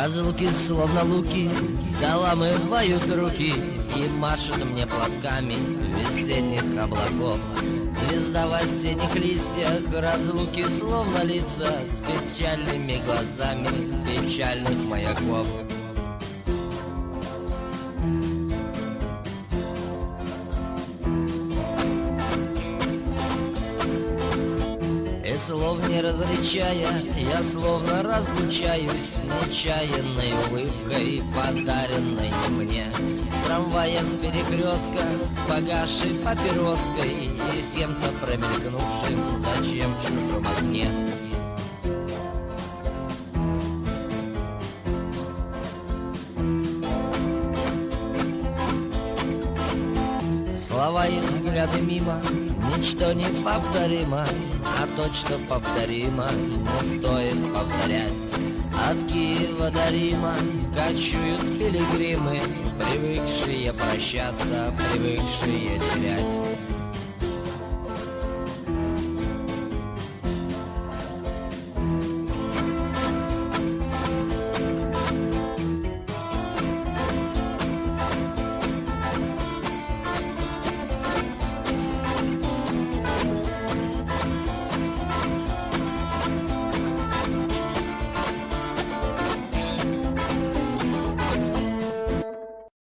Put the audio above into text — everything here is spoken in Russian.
Разлуки словно луки заламывают руки и машут мне платками весенних облаков. Звезда в осенних листьях, разлуки словно лица с печальными глазами печальных маяков. И слов не различая, я словно разлучаюсь нечаянной улыбкой, подаренной мне. С трамвая, с перекрестка, с погасшей папироской и с кем-то промелькнувшим зачем в чужом окне. Слова и взгляды мимо, ничто не повторимо, а то, что повторимо, не стоит повторять. От Киева до Рима кочуют пилигримы, привыкшие прощаться, привыкшие терять.